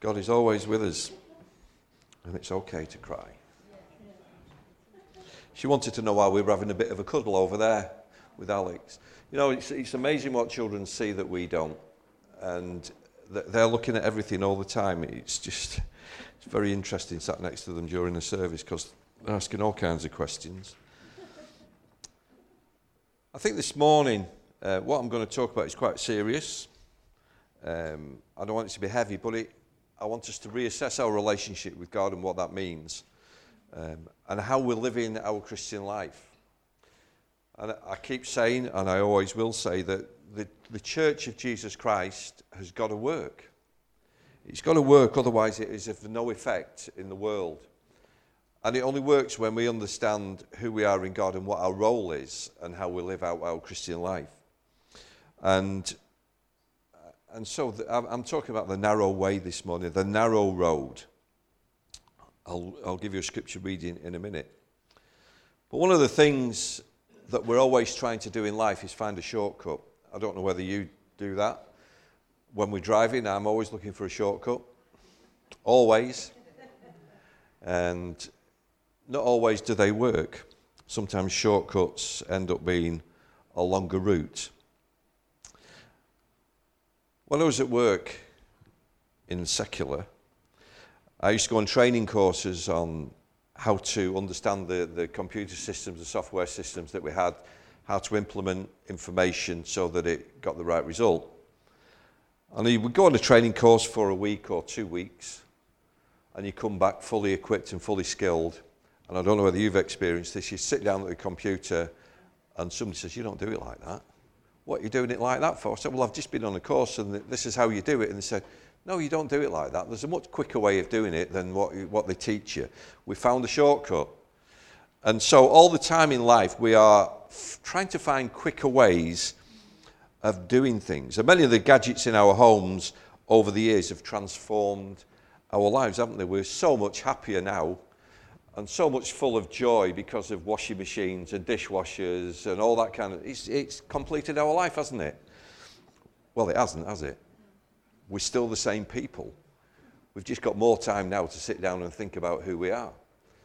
God is always with us, and it's okay to cry. She wanted to know why we were having a bit of a cuddle over there with Alex. You know, it's amazing what children see that we don't, and they're looking at everything all the time. It's very interesting sat next to them during the service because they're asking all kinds of questions. I think this morning what I'm going to talk about is quite serious. I don't want it to be heavy, but I want us to reassess our relationship with God and what that means, and how we're living our Christian life. And I keep saying, and I always will say, that the Church of Jesus Christ has got to work. It's got to work, otherwise it is of no effect in the world. And it only works when we understand who we are in God and what our role is and how we live out our Christian life. And so I'm talking about the narrow way this morning, the narrow road. I'll give you a scripture reading in a minute. But one of the things that we're always trying to do in life is find a shortcut. I don't know whether you do that. When we're driving, I'm always looking for a shortcut. Always. And not always do they work. Sometimes shortcuts end up being a longer route. When I was at work in secular, I used to go on training courses on how to understand the computer systems, the software systems that we had, how to implement information so that it got the right result. And you would go on a training course for a week or 2 weeks, and you come back fully equipped and fully skilled. And I don't know whether you've experienced this. You sit down at the computer and somebody says, "You don't do it like that. What are you doing it like that for?" I said, "Well, I've just been on a course and this is how you do it." And they said, "No, you don't do it like that. There's a much quicker way of doing it than what they teach you. We found a shortcut." And so all the time in life, we are trying to find quicker ways of doing things. And many of the gadgets in our homes over the years have transformed our lives, haven't they? We're so much happier now and so much full of joy because of washing machines and dishwashers and all that kind of... It's completed our life, hasn't it? Well, it hasn't, has it? We're still the same people. We've just got more time now to sit down and think about who we are.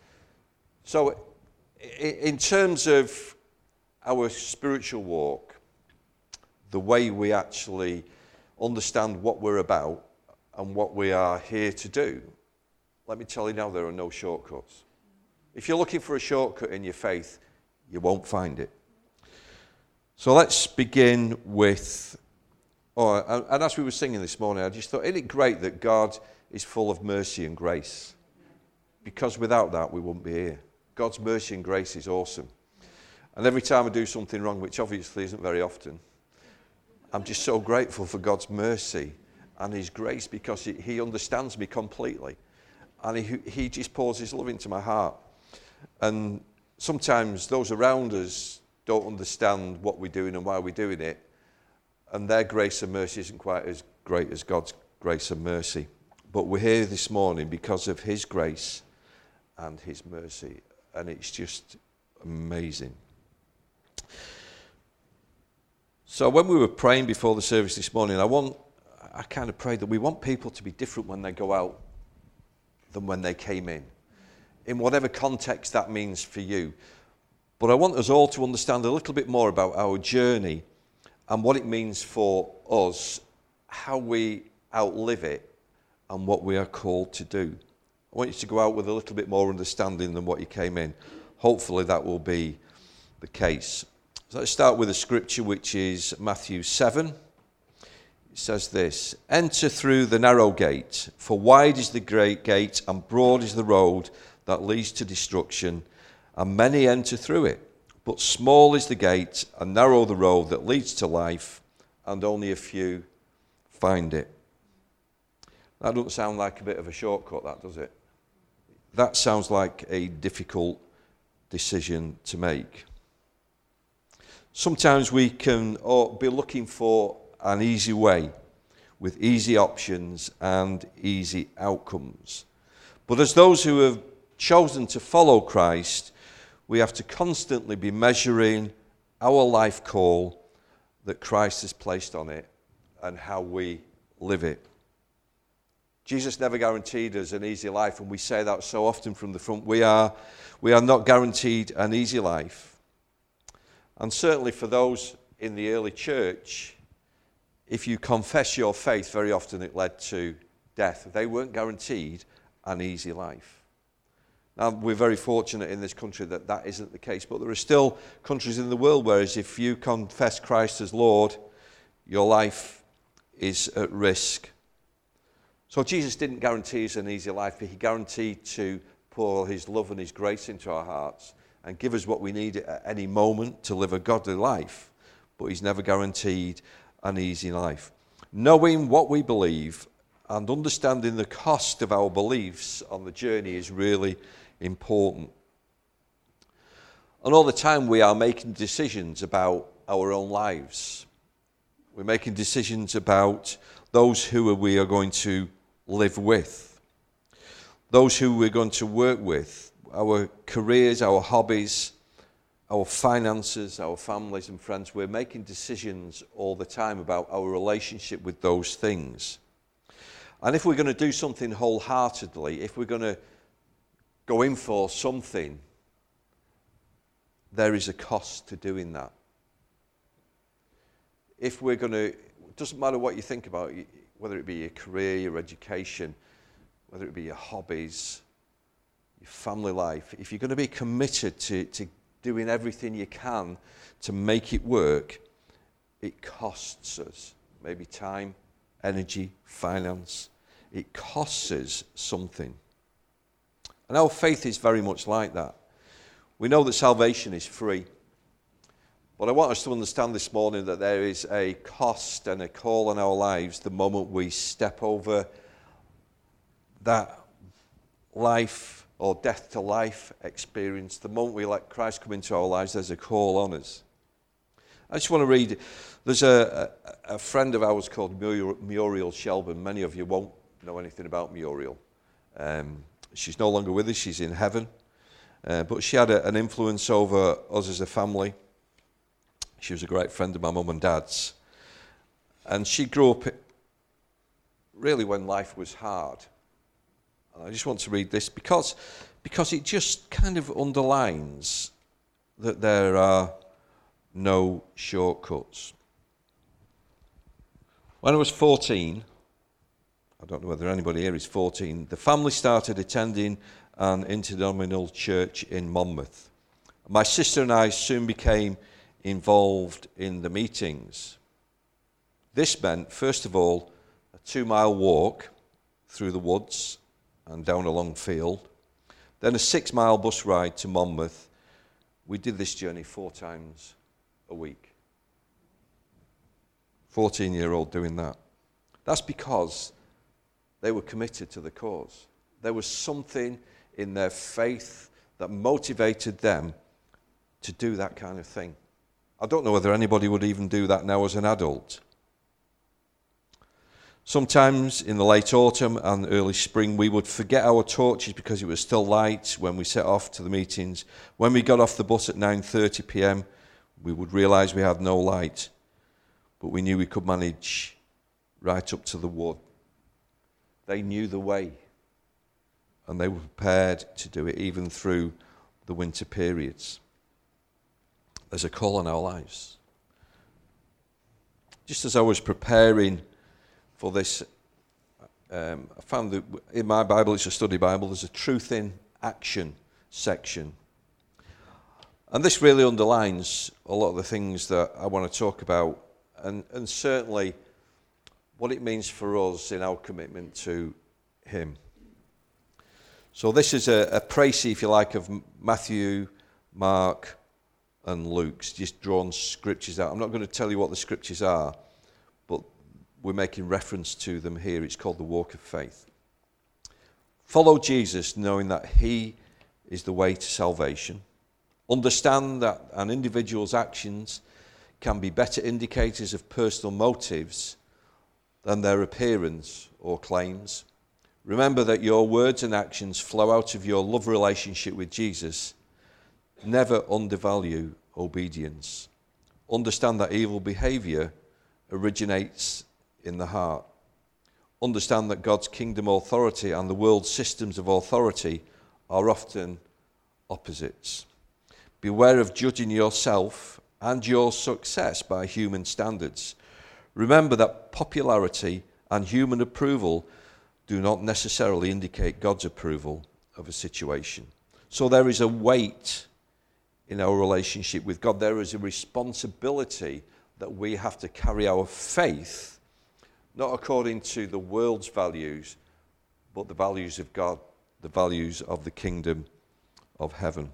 So in terms of our spiritual walk, the way we actually understand what we're about and what we are here to do, let me tell you now, there are no shortcuts. If you're looking for a shortcut in your faith, you won't find it. So let's begin with... and as we were singing this morning, I just thought, isn't it great that God is full of mercy and grace? Because without that, we wouldn't be here. God's mercy and grace is awesome. And every time I do something wrong, which obviously isn't very often, I'm just so grateful for God's mercy and his grace, because he understands me completely. And he just pours his love into my heart. And sometimes those around us don't understand what we're doing and why we're doing it. And their grace and mercy isn't quite as great as God's grace and mercy. But we're here this morning because of his grace and his mercy. And it's just amazing. So when we were praying before the service this morning, I kind of prayed that we want people to be different when they go out than when they came in whatever context that means for you. But I want us all to understand a little bit more about our journey and what it means for us, how we outlive it, and what we are called to do. I want you to go out with a little bit more understanding than what you came in. Hopefully that will be the case. So let's start with a scripture which is Matthew 7. It says this: "Enter through the narrow gate, for wide is the great gate and broad is the road that leads to destruction, and many enter through it. But small is the gate and narrow the road that leads to life, and only a few find it." That doesn't sound like a bit of a shortcut, that, does it? That sounds like a difficult decision to make. Sometimes we can be looking for an easy way with easy options and easy outcomes. But as those who have chosen to follow Christ, we have to constantly be measuring our life call that Christ has placed on it and how we live it. Jesus never guaranteed us an easy life, and we say that so often from the front. We are not guaranteed an easy life. And certainly for those in the early church, if you confess your faith, very often it led to death. They weren't guaranteed an easy life. Now, we're very fortunate in this country that that isn't the case, but there are still countries in the world where if you confess Christ as Lord, your life is at risk. So Jesus didn't guarantee us an easy life, but he guaranteed to pour his love and his grace into our hearts and give us what we need at any moment to live a godly life. But he's never guaranteed an easy life. Knowing what we believe and understanding the cost of our beliefs on the journey is really important. And all the time we are making decisions about our own lives. We're making decisions about those who we are going to live with, those who we're going to work with, our careers, our hobbies, our finances, our families and friends. We're making decisions all the time about our relationship with those things. And if we're going to do something wholeheartedly, if we're going to go in for something, there is a cost to doing that. If we're going to, it doesn't matter what you think about, whether it be your career, your education, whether it be your hobbies, your family life, if you're going to be committed to doing everything you can to make it work, it costs us. Maybe time, energy, finance. It costs us something. And our faith is very much like that. We know that salvation is free. But I want us to understand this morning that there is a cost and a call on our lives the moment we step over that life or death to life experience. The moment we let Christ come into our lives, there's a call on us. I just want to read, there's a friend of ours called Muriel Shelburne. Many of you won't know anything about Muriel. She's no longer with us, she's in heaven. But she had an influence over us as a family. She was a great friend of my mum and dad's. And she grew up really when life was hard. And I just want to read this because it just kind of underlines that there are no shortcuts. When I was 14, I don't know whether anybody here is 14, the family started attending an interdenominational church in Monmouth. My sister and I soon became involved in the meetings. This meant, first of all, a 2-mile walk through the woods and down a long field, then a 6-mile bus ride to Monmouth. We did this journey 4 times a week. 14-year-old doing that. That's because they were committed to the cause. There was something in their faith that motivated them to do that kind of thing. I don't know whether anybody would even do that now as an adult. Sometimes in the late autumn and early spring, we would forget our torches because it was still light when we set off to the meetings. When we got off the bus at 9:30 p.m, we would realise we had no light, but we knew we could manage right up to the wood. They knew the way, and they were prepared to do it even through the winter periods. There's a call on our lives. Just as I was preparing for this, I found that in my Bible, it's a study Bible, there's a truth in action section. And this really underlines a lot of the things that I want to talk about, and certainly what it means for us in our commitment to him. So this is a précis, if you like, of Matthew, Mark, and Luke's, just drawn scriptures out. I'm not going to tell you what the scriptures are, but we're making reference to them here. It's called the walk of faith. Follow Jesus, knowing that he is the way to salvation. Understand that an individual's actions can be better indicators of personal motives than their appearance or claims. Remember that your words and actions flow out of your love relationship with Jesus. Never undervalue obedience. Understand that evil behavior originates in the heart. understand that God's kingdom authority and the world's systems of authority are often opposites. Beware of judging yourself and your success by human standards. Remember that popularity and human approval do not necessarily indicate God's approval of a situation. So there is a weight in our relationship with God. There is a responsibility that we have to carry our faith, not according to the world's values, but the values of God, the values of the kingdom of heaven.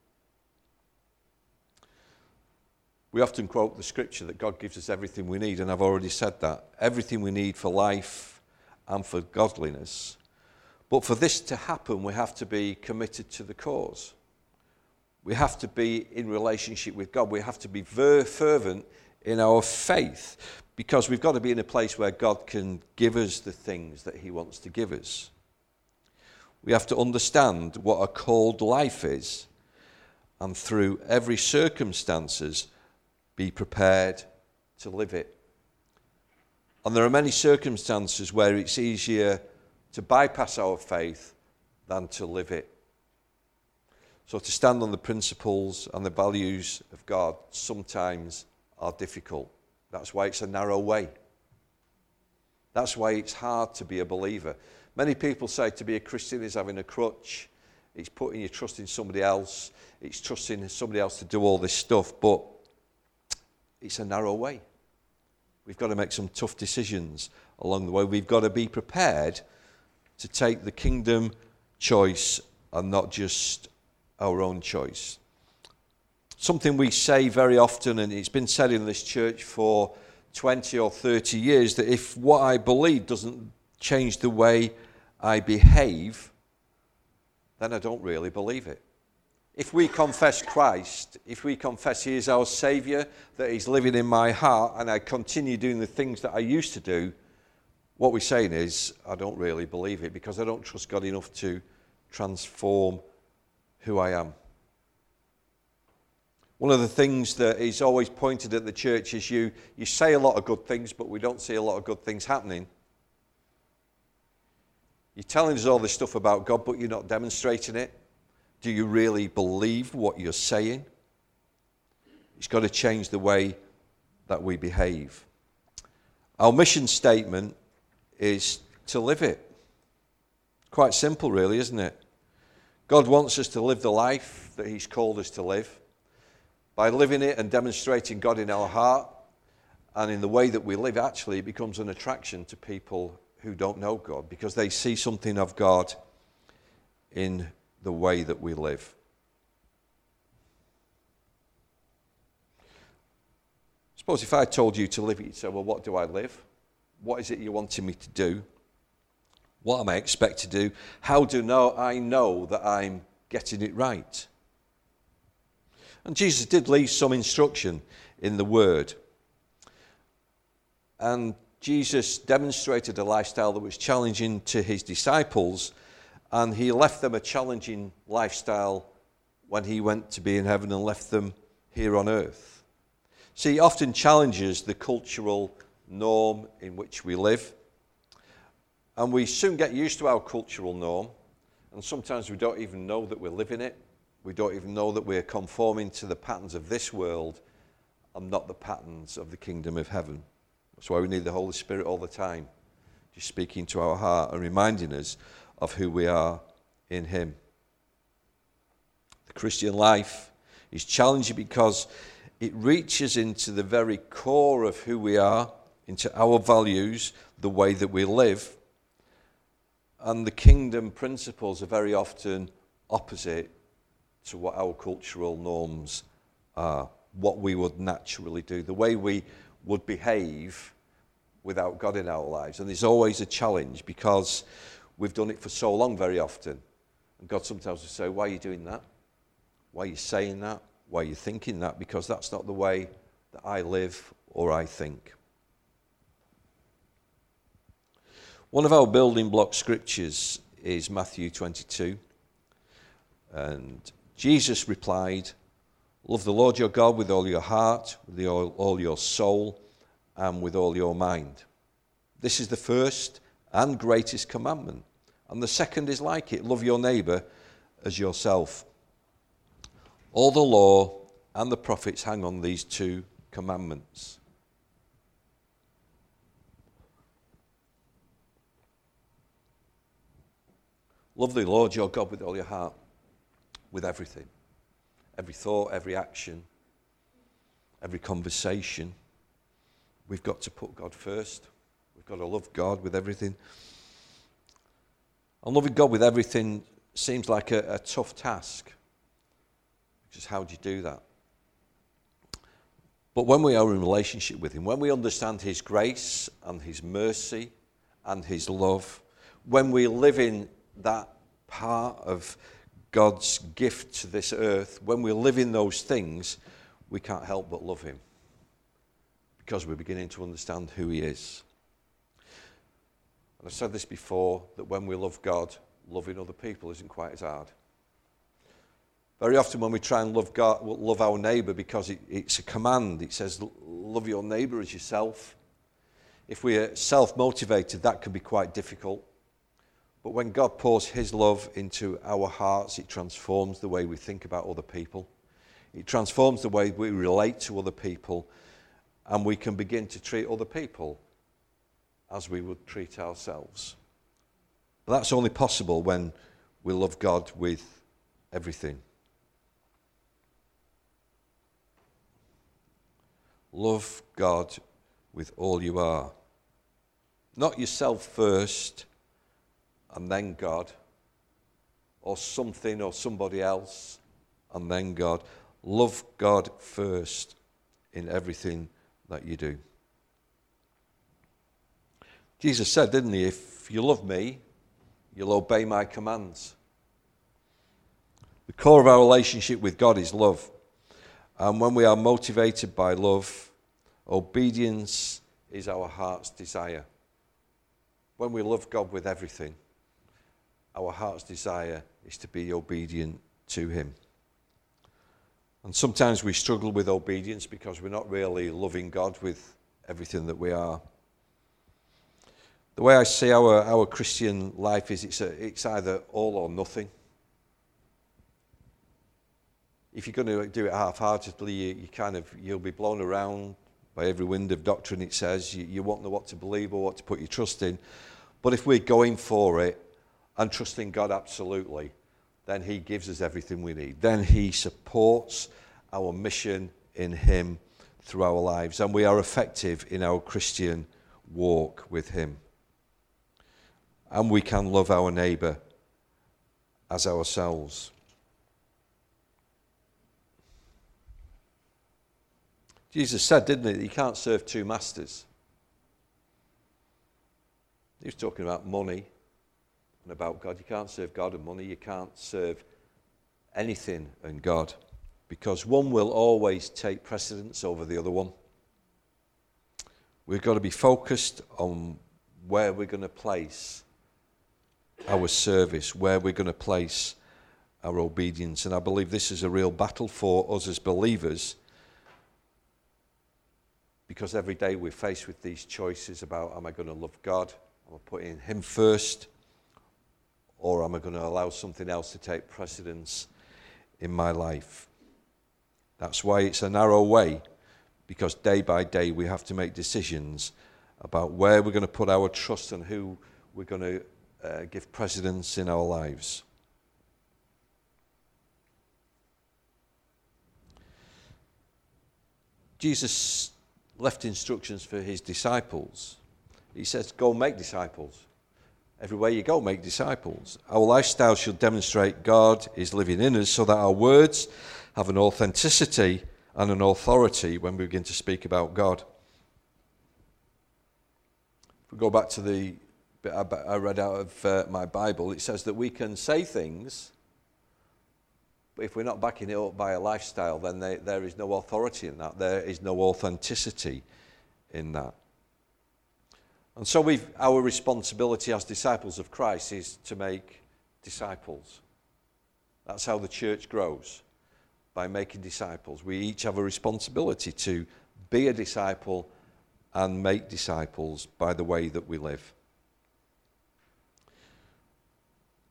We often quote the scripture that God gives us everything we need, and I've already said that. Everything we need for life and for godliness. But for this to happen, we have to be committed to the cause. We have to be in relationship with God. We have to be very fervent in our faith, because we've got to be in a place where God can give us the things that he wants to give us. We have to understand what a called life is, and through every circumstances, be prepared to live it. And there are many circumstances where it's easier to bypass our faith than to live it. So to stand on the principles and the values of God sometimes are difficult. That's why it's a narrow way. That's why it's hard to be a believer. Many people say to be a Christian is having a crutch. It's putting your trust in somebody else. It's trusting somebody else to do all this stuff. But it's a narrow way. We've got to make some tough decisions along the way. We've got to be prepared to take the kingdom choice and not just our own choice. Something we say very often, and it's been said in this church for 20 or 30 years, that if what I believe doesn't change the way I behave, then I don't really believe it. If we confess Christ, if we confess he is our Saviour, that he's living in my heart, and I continue doing the things that I used to do, what we're saying is, I don't really believe it, because I don't trust God enough to transform who I am. One of the things that is always pointed at the church is you say a lot of good things, but we don't see a lot of good things happening. You're telling us all this stuff about God, but you're not demonstrating it. Do you really believe what you're saying? It's got to change the way that we behave. Our mission statement is to live it. Quite simple, really, isn't it? God wants us to live the life that he's called us to live. By living it and demonstrating God in our heart and in the way that we live, actually it becomes an attraction to people who don't know God, because they see something of God in the way that we live. Suppose if I told you to live it, you'd say, well, what do I live? What is it you're wanting me to do? What am I expected to do? How do I know that I'm getting it right? And Jesus did leave some instruction in the Word. And Jesus demonstrated a lifestyle that was challenging to his disciples, and he left them a challenging lifestyle when he went to be in heaven and left them here on earth. See, he often challenges the cultural norm in which we live. And we soon get used to our cultural norm, and sometimes we don't even know that we're living it. We don't even know that we're conforming to the patterns of this world and not the patterns of the kingdom of heaven. That's why we need the Holy Spirit all the time, just speaking to our heart and reminding us of who we are in him. The Christian life is challenging because it reaches into the very core of who we are, into our values, the way that we live. And the kingdom principles are very often opposite to what our cultural norms are, what we would naturally do, the way we would behave without God in our lives. And there's always a challenge because we've done it for so long very often. And God sometimes will say, why are you doing that? Why are you saying that? Why are you thinking that? Because that's not the way that I live or I think. One of our building block scriptures is Matthew 22. And Jesus replied, love the Lord your God with all your heart, with all your soul, and with all your mind. This is the first and greatest commandment. And the second is like it, love your neighbour as yourself. All the law and the prophets hang on these two commandments. Love the Lord your God with all your heart, with everything. Every thought, every action, every conversation. We've got to put God first. We've got to love God with everything. And loving God with everything seems like a tough task. Just how do you do that? But when we are in relationship with him, when we understand his grace and his mercy and his love, when we live in that part of God's gift to this earth, when we live in those things, we can't help but love him because we're beginning to understand who he is. And I've said this before, that when we love God, loving other people isn't quite as hard. Very often when we try and love God, love our neighbour because it's a command. It says, love your neighbour as yourself. If we are self-motivated, that can be quite difficult. But when God pours his love into our hearts, it transforms the way we think about other people. It transforms the way we relate to other people, and we can begin to treat other people as we would treat ourselves. But that's only possible when we love God with everything. Love God with all you are. Not yourself first and then God, or something or somebody else and then God. Love God first in everything that you do. Jesus said, didn't he, if you love me, you'll obey my commands. The core of our relationship with God is love. And when we are motivated by love, obedience is our heart's desire. When we love God with everything, our heart's desire is to be obedient to him. And sometimes we struggle with obedience because we're not really loving God with everything that we are. The way I see our Christian life is it's either all or nothing. If you're going to do it half-heartedly, you'll be blown around by every wind of doctrine, it says. You won't know what to believe or what to put your trust in. But if we're going for it and trusting God absolutely, then he gives us everything we need. Then he supports our mission in him through our lives. And we are effective in our Christian walk with him. And we can love our neighbour as ourselves. Jesus said, didn't he, that you can't serve two masters. He was talking about money and about God. You can't serve God and money. You can't serve anything and God, because one will always take precedence over the other one. We've got to be focused on where we're going to place our service, where we're going to place our obedience. And I believe this is a real battle for us as believers, because every day we're faced with these choices about, am I going to love God? Am I putting him first? Or am I going to allow something else to take precedence in my life? That's why it's a narrow way, because day by day we have to make decisions about where we're going to put our trust and who we're going to give precedence in our lives. Jesus left instructions for his disciples. He says, go make disciples. Everywhere you go, make disciples. Our lifestyle should demonstrate God is living in us, so that our words have an authenticity and an authority when we begin to speak about God. If we go back to the bit I read out of my Bible, it says that we can say things, but if we're not backing it up by a lifestyle, then there is no authority in that. There is no authenticity in that. And so our responsibility as disciples of Christ is to make disciples. That's how the church grows, by making disciples. We each have a responsibility to be a disciple and make disciples by the way that we live.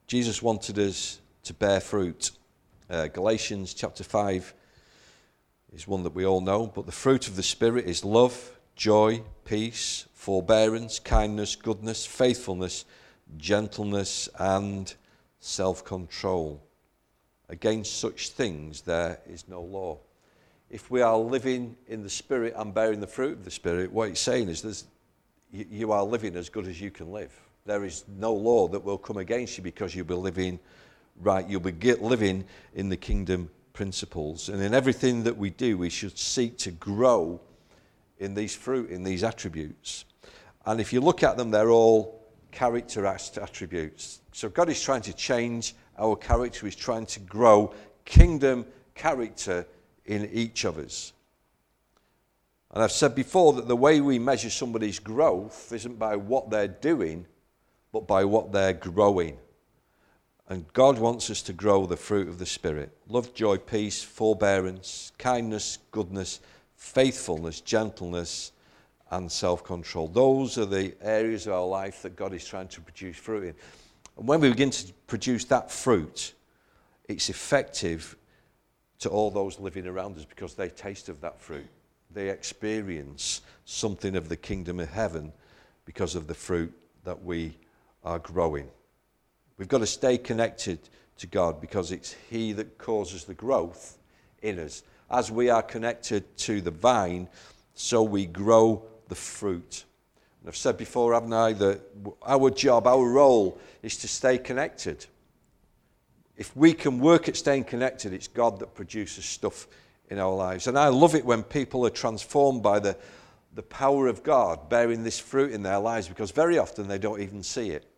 Jesus wanted us to bear fruit. Galatians chapter 5 is one that we all know, but the fruit of the Spirit is love, joy, peace, forbearance, kindness, goodness, faithfulness, gentleness, and self-control. Against such things there is no law. If we are living in the Spirit and bearing the fruit of the Spirit, what it's saying is you are living as good as you can live. There is no law that will come against you because you'll be living right. You'll be living in the kingdom principles. And in everything that we do, we should seek to grow in these fruit, in these attributes. And if you look at them, they're all character attributes. So God is trying to change our character. He's trying to grow kingdom character in each of us. And I've said before that the way we measure somebody's growth isn't by what they're doing, but by what they're growing. And God wants us to grow the fruit of the Spirit. Love, joy, peace, forbearance, kindness, goodness, faithfulness, gentleness, and self-control. Those are the areas of our life that God is trying to produce fruit in. And when we begin to produce that fruit, it's effective to all those living around us because they taste of that fruit. They experience something of the kingdom of heaven because of the fruit that we are growing. We've got to stay connected to God because it's He that causes the growth in us. As we are connected to the vine, so we grow the fruit. And I've said before, haven't I, that our job, our role is to stay connected. If we can work at staying connected, it's God that produces stuff in our lives. And I love it when people are transformed by the power of God bearing this fruit in their lives because very often they don't even see it.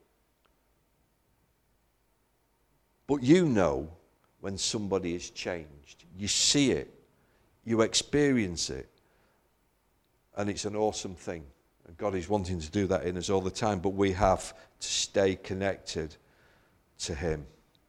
But you know when somebody is changed. You see it. You experience it. And it's an awesome thing. And God is wanting to do that in us all the time, but we have to stay connected to Him.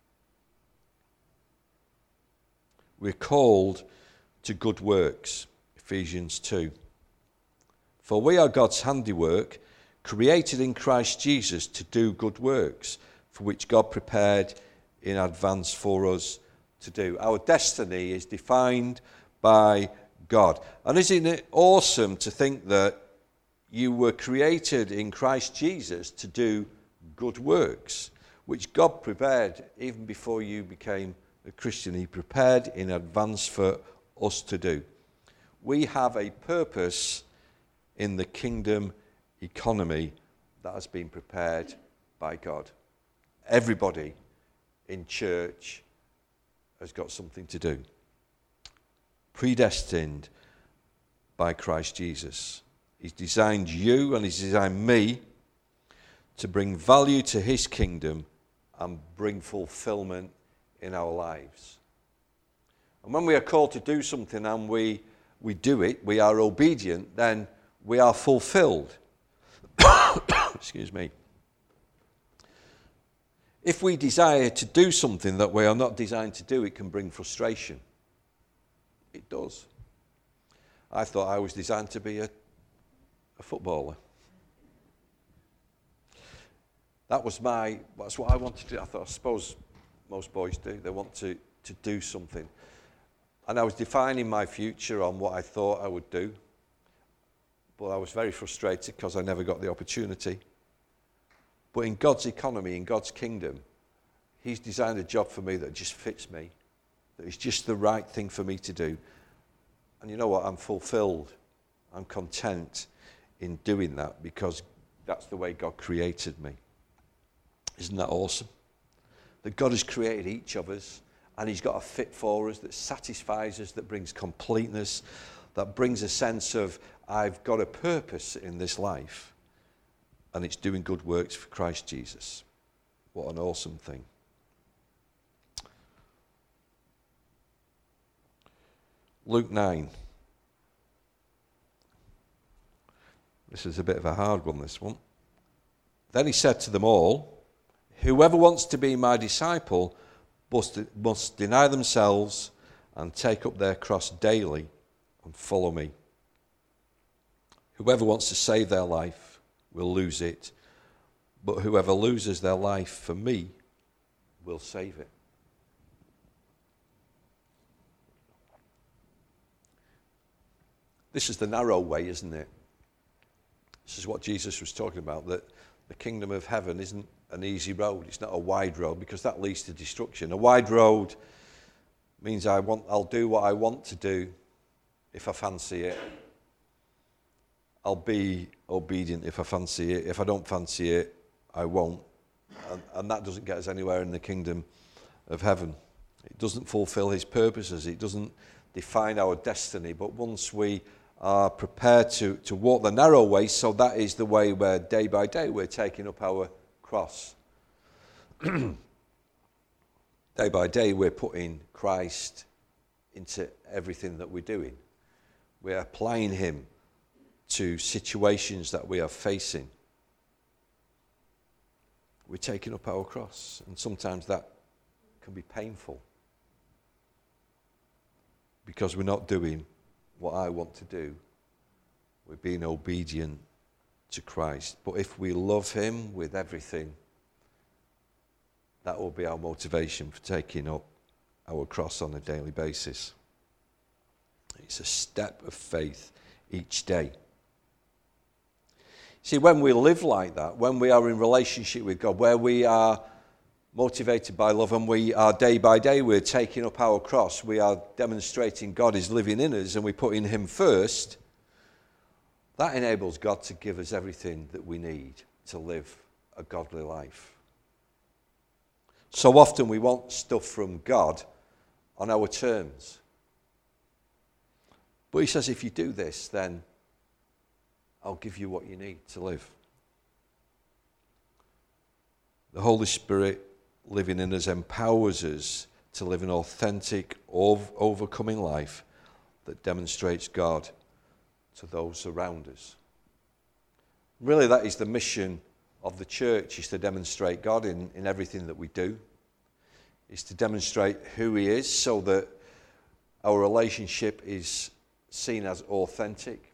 We're called to good works, Ephesians 2. For we are God's handiwork, created in Christ Jesus to do good works, for which God prepared in advance for us to do. Our destiny is defined by God. And isn't it awesome to think that you were created in Christ Jesus to do good works, which God prepared even before you became a Christian. He prepared in advance for us to do. We have a purpose in the kingdom economy that has been prepared by God. Everybody in church has got something to do. Predestined by Christ Jesus. He's designed you and He's designed me to bring value to His kingdom and bring fulfillment in our lives. And when we are called to do something and we do it, we are obedient, then we are fulfilled. Excuse me. If we desire to do something that we are not designed to do, it can bring frustration. It does. I thought I was designed to be a footballer. That's what I wanted to do. I suppose most boys do. They want to do something. And I was defining my future on what I thought I would do. But I was very frustrated because I never got the opportunity. But in God's economy, in God's kingdom, He's designed a job for me that just fits me, that is just the right thing for me to do. And you know what? I'm fulfilled. I'm content in doing that because that's the way God created me. Isn't that awesome? That God has created each of us and He's got a fit for us that satisfies us, that brings completeness, that brings a sense of I've got a purpose in this life. And it's doing good works for Christ Jesus. What an awesome thing. Luke 9. This is a bit of a hard one, this one. Then He said to them all, whoever wants to be my disciple must deny themselves and take up their cross daily and follow me. Whoever wants to save their life will lose it, but whoever loses their life for me will save it. This is the narrow way, isn't it? This is what Jesus was talking about, that the kingdom of heaven isn't an easy road. It's not a wide road, because that leads to destruction. A wide road means I'll do what I want to do if I fancy it. I'll be obedient if I fancy it. If I don't fancy it, I won't. And that doesn't get us anywhere in the kingdom of heaven. It doesn't fulfill his purposes. It doesn't define our destiny. But once we are prepared to walk the narrow way, so that is the way where day by day we're taking up our cross. Day by day we're putting Christ into everything that we're doing. We're applying him to situations that we are facing. We're taking up our cross, and sometimes that can be painful, because we're not doing what I want to do. We're being obedient to Christ. But if we love him with everything, that will be our motivation for taking up our cross on a daily basis. It's a step of faith each day. See, when we live like that, when we are in relationship with God, where we are motivated by love, and we are day by day, we're taking up our cross, we are demonstrating God is living in us, and we're putting him first, that enables God to give us everything that we need to live a godly life. So often we want stuff from God on our terms. But he says, if you do this, then I'll give you what you need to live. The Holy Spirit living in us empowers us to live an authentic, overcoming life that demonstrates God to those around us. Really, that is the mission of the church, is to demonstrate God in everything that we do. Is to demonstrate who he is, so that our relationship is seen as authentic.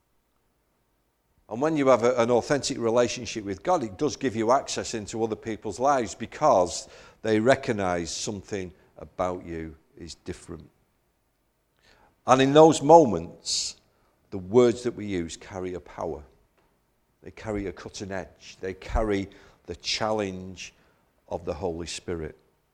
And when you have an authentic relationship with God, it does give you access into other people's lives, because they recognize something about you is different. And in those moments, the words that we use carry a power. They carry a cutting edge. They carry the challenge of the Holy Spirit.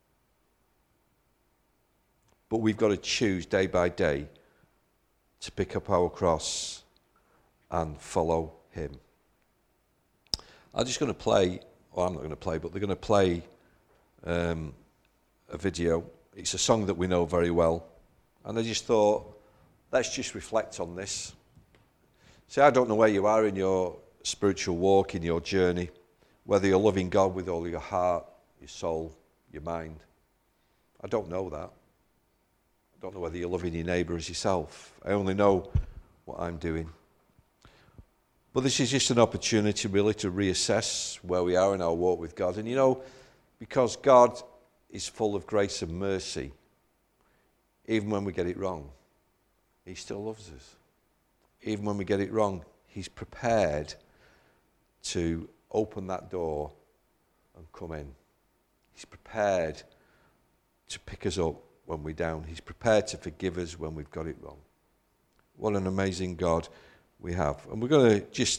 But we've got to choose day by day to pick up our cross and follow him. I'm just going to play, or I'm not going to play, but they're going to play a video. It's a song that we know very well. And I just thought, let's just reflect on this. See, I don't know where you are in your spiritual walk, in your journey, whether you're loving God with all your heart, your soul, your mind. I don't know that. I don't know whether you're loving your neighbour as yourself. I only know what I'm doing. But this is just an opportunity really to reassess where we are in our walk with God. And you know, because God is full of grace and mercy, even when we get it wrong, he still loves us. Even when we get it wrong, he's prepared to open that door and come in. He's prepared to pick us up when we're down. He's prepared to forgive us when we've got it wrong. What an amazing God we have. And I'm going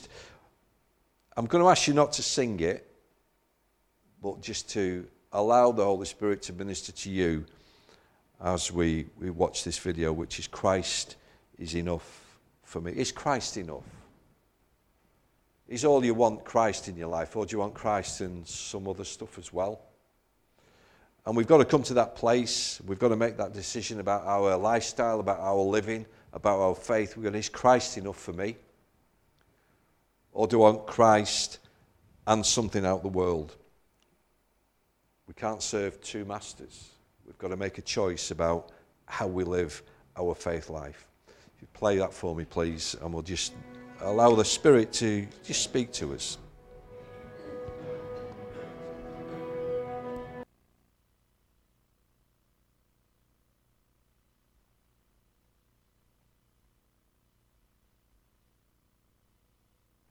to ask you not to sing it, but just to allow the Holy Spirit to minister to you as we watch this video, which is Christ is enough for me. Is Christ enough? Is all you want Christ in your life, or do you want Christ and some other stuff as well? And we've got to come to that place. We've got to make that decision about our lifestyle, about our living, about our faith. We're going, is Christ enough for me? Or do I want Christ and something out of the world? We can't serve two masters. We've got to make a choice about how we live our faith life. If you play that for me, please, and we'll just allow the Spirit to just speak to us.